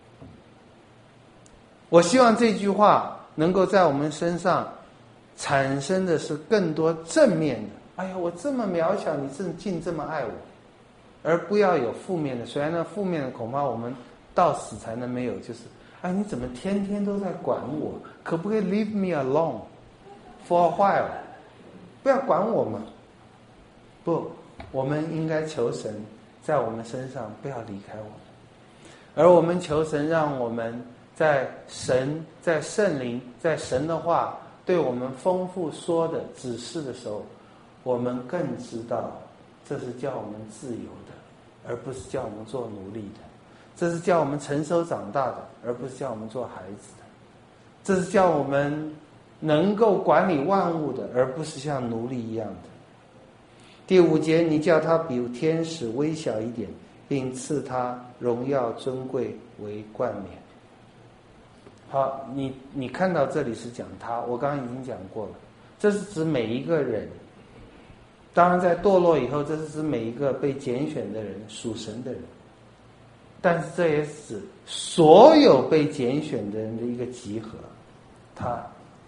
我希望这句话能够在我们身上产生的是更多正面的，哎呀，我这么渺小，你竟这么爱我，而不要有负面的。虽然那负面的恐怕我们到死才能没有，就是哎，你怎么天天都在管我？可不可以 leave me alone for a while？ 不要管我嘛。不，我们应该求神在我们身上不要离开我们，而我们求神让我们在神、在圣灵、在神的话对我们丰富说的指示的时候，我们更知道这是叫我们自由的，而不是叫我们做奴隶的。这是叫我们成熟长大的，而不是叫我们做孩子的。这是叫我们能够管理万物的，而不是像奴隶一样的。第5节，你叫他比天使微小一点，并赐他荣耀尊贵为冠冕。好，你看到这里是讲他，我刚刚已经讲过了，这是指每一个人。当然在堕落以后，这是指每一个被拣选的人，属神的人。但是这也是指所有被拣选的人的一个集合。他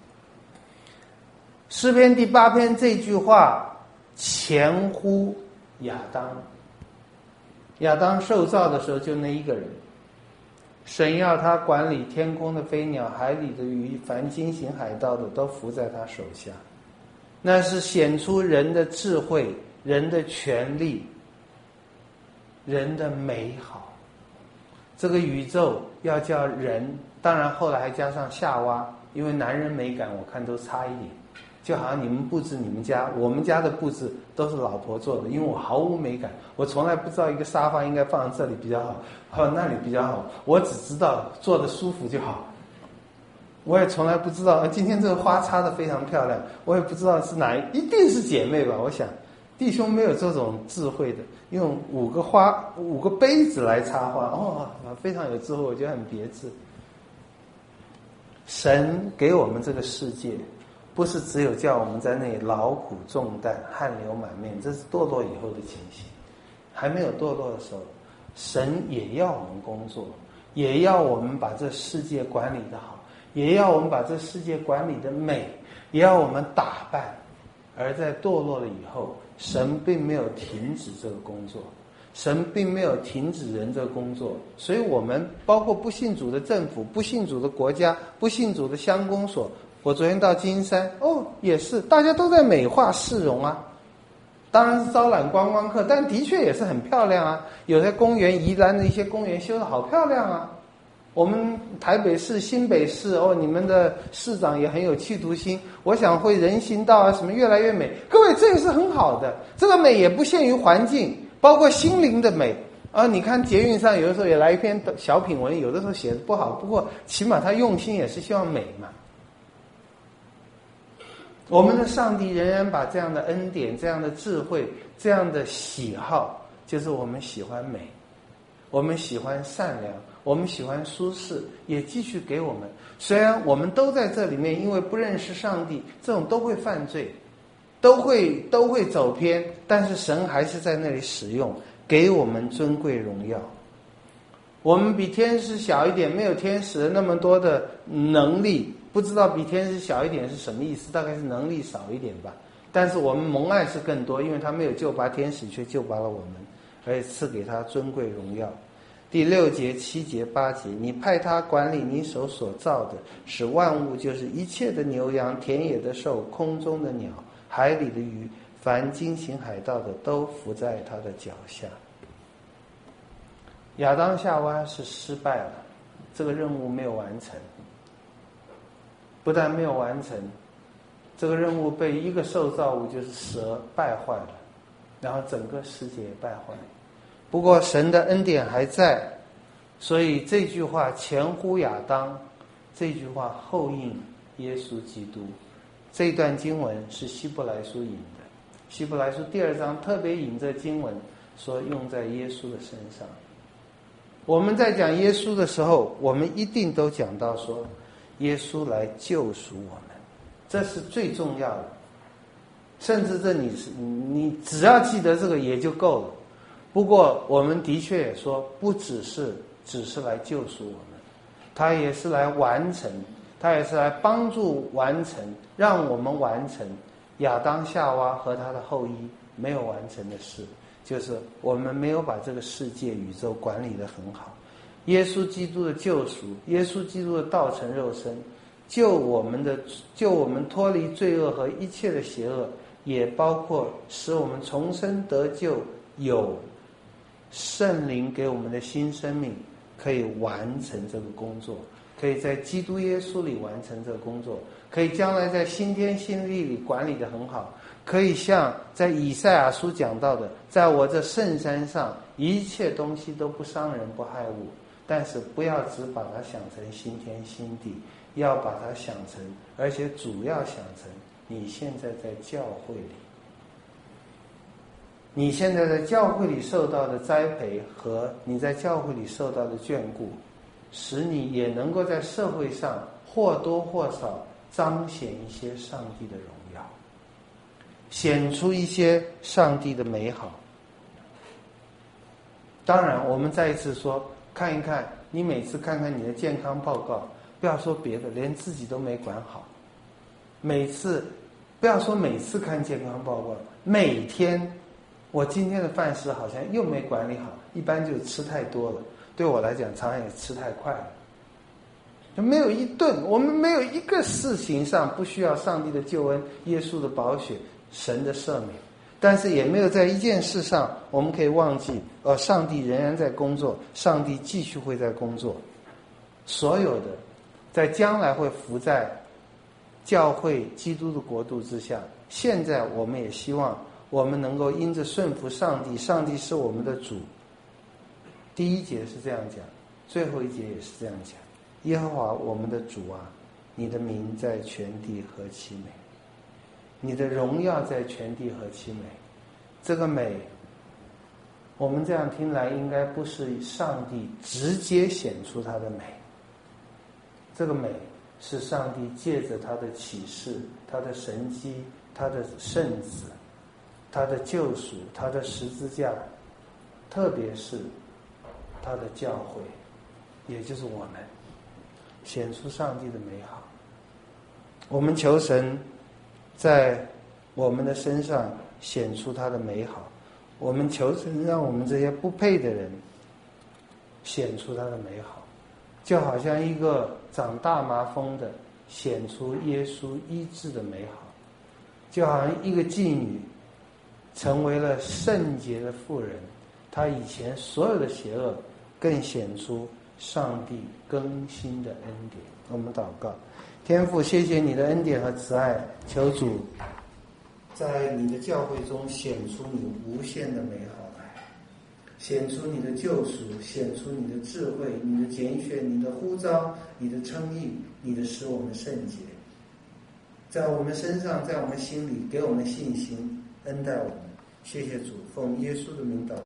诗篇第8篇这句话前呼亚当。亚当受造的时候就那一个人，神要他管理天空的飞鸟，海里的鱼，凡经行海道的都服在他手下。那是显出人的智慧，人的权利，人的美好。这个宇宙要叫人，当然后来还加上夏娃，因为男人美感我看都差一点。就好像你们布置你们家，我们家的布置都是老婆做的，因为我毫无美感，我从来不知道一个沙发应该放在这里比较好，放那里比较好，我只知道坐得舒服就好。我也从来不知道今天这个花插得非常漂亮，我也不知道是哪一定是姐妹吧，我想弟兄没有这种智慧的，用5个杯子来插花，非常有智慧，我觉得很别致。神给我们这个世界不是只有叫我们在那里劳苦重担，汗流满面，这是堕落以后的情形。还没有堕落的时候，神也要我们工作，也要我们把这世界管理得好，也要我们把这世界管理得美，也要我们打扮。而在堕落了以后，神并没有停止这个工作，神并没有停止人这个工作。所以我们包括不信主的政府，不信主的国家，不信主的乡公所，我昨天到金山，也是大家都在美化市容啊，当然是招揽观光客，但的确也是很漂亮啊。有些公园，宜兰的一些公园修得好漂亮啊。我们台北市、新北市，你们的市长也很有企图心，我想会人行道啊什么越来越美。各位，这也是很好的，这个美也不限于环境，包括心灵的美啊。你看捷运上有的时候也来一篇小品文，有的时候写的不好，不过起码他用心也是希望美嘛。我们的上帝仍然把这样的恩典、这样的智慧、这样的喜好，就是我们喜欢美，我们喜欢善良，我们喜欢舒适，也继续给我们。虽然我们都在这里面，因为不认识上帝，这种都会犯罪，都会走偏，但是神还是在那里使用，给我们尊贵荣耀。我们比天使小一点，没有天使那么多的能力，不知道比天使小一点是什么意思，大概是能力少一点吧。但是我们蒙爱是更多，因为他没有救拔天使，却救拔了我们，而且赐给他尊贵荣耀。第6节、7节、8节，你派他管理你手所造的，使万物，就是一切的牛羊、田野的兽、空中的鸟、海里的鱼，凡经行海道的，都伏在他的脚下。亚当夏娃是失败了，这个任务没有完成。不但没有完成，这个任务被一个受造物，就是蛇败坏了，然后整个世界也败坏。不过神的恩典还在，所以这句话前呼亚当，这句话后应耶稣基督， 这一段经文是希伯来书引的，希伯来书第2章特别引这经文，说用在耶稣的身上。我们在讲耶稣的时候，我们一定都讲到说耶稣来救赎我们，这是最重要的。甚至你只要记得这个也就够了。不过我们的确也说，不只是来救赎我们，他也是来完成，他也是来帮助完成，让我们完成亚当夏娃和他的后裔没有完成的事，就是我们没有把这个世界宇宙管理得很好。耶稣基督的救赎，耶稣基督的道成肉身，救我们脱离罪恶和一切的邪恶，也包括使我们重生得救，有圣灵给我们的新生命，可以完成这个工作，可以在基督耶稣里完成这个工作，可以将来在新天新地里管理得很好，可以像在以赛亚书讲到的，在我这圣山上一切东西都不伤人不害物。但是不要只把它想成新天新地，要把它想成，而且主要想成你现在在教会里，你现在在教会里受到的栽培和你在教会里受到的眷顾，使你也能够在社会上或多或少彰显一些上帝的荣耀，显出一些上帝的美好。当然我们再一次说，看一看，你每次看看你的健康报告，不要说别的，连自己都没管好。不要说每次看健康报告，每天我今天的饭食好像又没管理好，一般就吃太多了，对我来讲常常也吃太快了。就没有一顿，我们没有一个事情上不需要上帝的救恩、耶稣的宝血、神的赦免。但是也没有在一件事上我们可以忘记，上帝仍然在工作，上帝继续会在工作。所有的在将来会伏在教会基督的国度之下，现在我们也希望我们能够因着顺服上帝，上帝是我们的主。第1节是这样讲，最后1节也是这样讲，耶和华我们的主啊，你的名在全地何其美，你的荣耀在全地何其美。这个美，我们这样听来应该不是上帝直接显出他的美，这个美是上帝借着他的启示、他的神迹、他的圣子、他的救赎、他的十字架，特别是他的教会，也就是我们，显出上帝的美好。我们求神在我们的身上显出他的美好，我们求神让我们这些不配的人显出他的美好，就好像一个长大麻风的显出耶稣医治的美好，就好像一个妓女成为了圣洁的妇人，她以前所有的邪恶更显出上帝更新的恩典。我们祷告，天父，谢谢你的恩典和慈爱，求主在你的教会中显出你无限的美好来，显出你的救赎，显出你的智慧，你的拣选，你的呼召，你的称义，你的使我们圣洁，在我们身上，在我们心里，给我们信心，恩待我们。谢谢主，奉耶稣的名祷告。